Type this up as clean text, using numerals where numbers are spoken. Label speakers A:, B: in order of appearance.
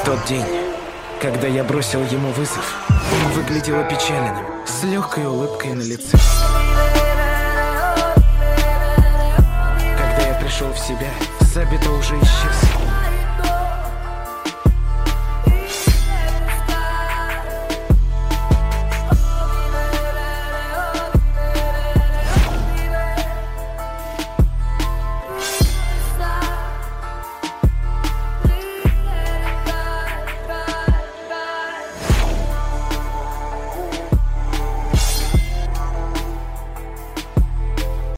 A: В тот день, когда я бросил ему вызов, он выглядел опечаленным, с легкой улыбкой на лице. Когда я пришел в себя, Сабито уже исчез.